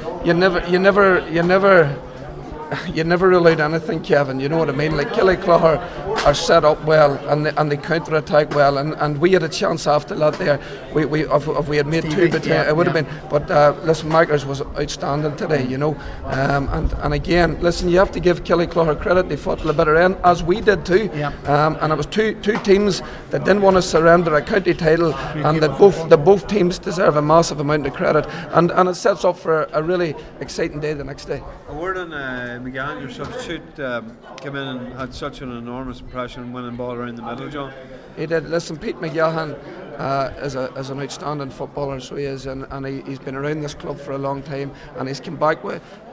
you never rule out anything, Kevin. You know what I mean? Like Killyclogher are set up well, and they counter attack well, and we had a chance after that there. If we had made two, but it would have been. But listen, Makers was outstanding today, you know. And again, listen, you have to give Killyclogher credit. They fought to the bitter end, as we did too. And it was two teams that didn't want to surrender a county title, and that both teams deserve a massive amount of credit. And it sets up for a really exciting day the next day. A word on McGahan, your substitute, came in and had such an enormous impression winning ball around the middle, John. He did. Listen, Pete McGahan is an outstanding footballer, so he is, and he's been around this club for a long time, and he's come back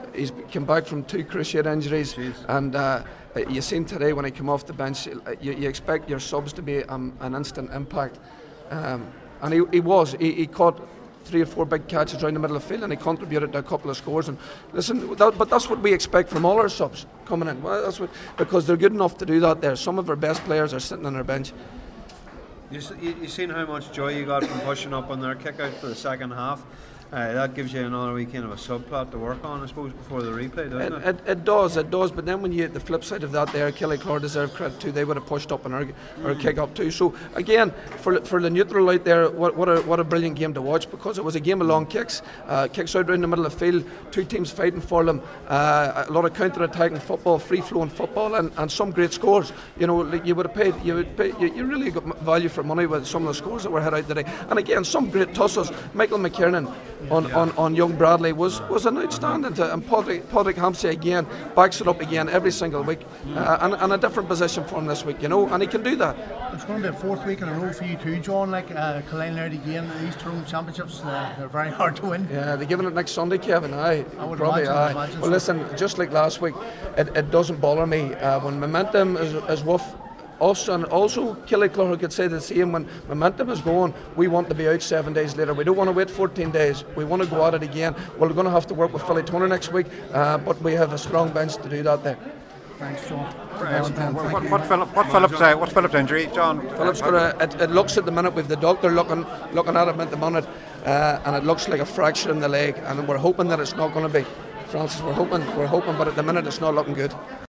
from two cruciate injuries. Jeez. And you seen today when he came off the bench, you expect your subs to be an instant impact, and he caught 3 or 4 big catches around the middle of the field, and he contributed to a couple of scores. And listen, but that's what we expect from all our subs coming in. Well, because they're good enough to do that. There, some of our best players are sitting on our bench. You've seen how much joy you got from pushing up on their kick out for the second half. That gives you another weekend of a subplot to work on, I suppose, before the replay, doesn't it? It does. But then when the flip side of that, there, Killyclogher deserve credit too. They would have pushed up on our kick up too. So again, for the neutral out there, what a brilliant game to watch, because it was a game of long kicks, kicks out around the middle of the field, two teams fighting for them, a lot of counter-attacking football, free-flowing football, and some great scores. You know, like you really got value for money with some of the scores that were hit out today. And again, some great tussles. Michael McKiernan on young Bradley was an outstanding, and Padraig Hampsey again backs it up again every single week, and a different position for him this week, you know, and he can do that. It's going to be a 4th week in a row for you too, John. Like Killane Laird again, the East Tyrone Championships, they're very hard to win. Yeah, they're giving it next Sunday, Kevin. I would probably imagine well, listen, just like last week, it doesn't bother me when momentum is with us, and also Killyclogher could say the same. When momentum is going, we want to be out 7 days later. We don't want to wait 14 days. We want to go at it again. We're going to have to work with Philly Toner next week, but we have a strong bench to do that there. Thanks, John. What's Philip's injury, John? Philip's got it looks at the minute with the doctor looking at him at the minute, and it looks like a fracture in the leg, and we're hoping that it's not going to be. Francis, we're hoping, but at the minute it's not looking good.